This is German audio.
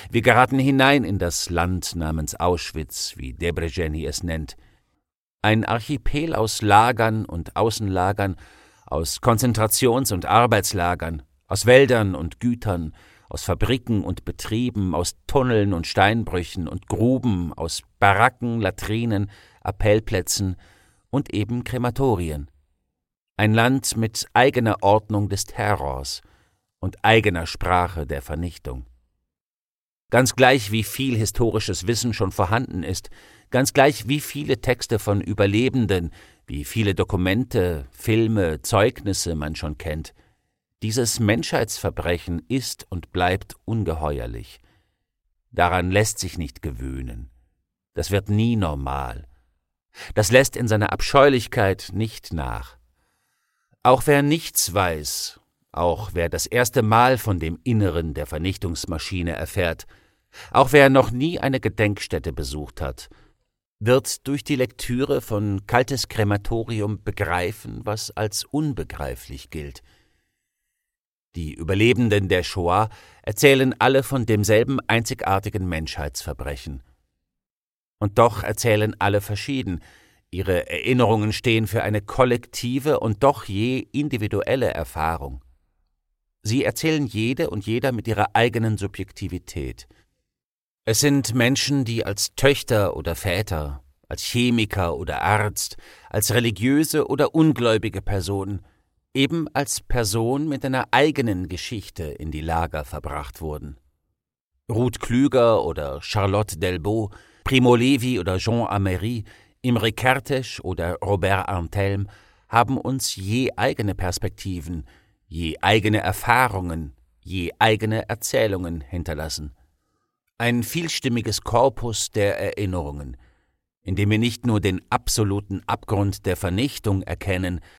Wir geraten hinein in das Land namens Auschwitz, wie Debreceni es nennt. Ein Archipel aus Lagern und Außenlagern, aus Konzentrations- und Arbeitslagern, aus Wäldern und Gütern, aus Fabriken und Betrieben, aus Tunneln und Steinbrüchen und Gruben, aus Baracken, Latrinen, Appellplätzen und eben Krematorien. Ein Land mit eigener Ordnung des Terrors und eigener Sprache der Vernichtung. Ganz gleich, wie viel historisches Wissen schon vorhanden ist, ganz gleich, wie viele Texte von Überlebenden, wie viele Dokumente, Filme, Zeugnisse man schon kennt, dieses Menschheitsverbrechen ist und bleibt ungeheuerlich. Daran lässt sich nicht gewöhnen. Das wird nie normal. Das lässt in seiner Abscheulichkeit nicht nach. Auch wer nichts weiß, auch wer das erste Mal von dem Inneren der Vernichtungsmaschine erfährt, auch wer noch nie eine Gedenkstätte besucht hat, wird durch die Lektüre von Kaltes Krematorium begreifen, was als unbegreiflich gilt. Die Überlebenden der Shoah erzählen alle von demselben einzigartigen Menschheitsverbrechen. Und doch erzählen alle verschieden. Ihre Erinnerungen stehen für eine kollektive und doch je individuelle Erfahrung. Sie erzählen jede und jeder mit ihrer eigenen Subjektivität. Es sind Menschen, die als Töchter oder Väter, als Chemiker oder Arzt, als religiöse oder ungläubige Person, eben als Person mit einer eigenen Geschichte in die Lager verbracht wurden. Ruth Klüger oder Charlotte Delbo, Primo Levi oder Jean Amery, Imre Kertész oder Robert Antelme haben uns je eigene Perspektiven, je eigene Erfahrungen, je eigene Erzählungen hinterlassen. Ein vielstimmiges Korpus der Erinnerungen, in dem wir nicht nur den absoluten Abgrund der Vernichtung erkennen,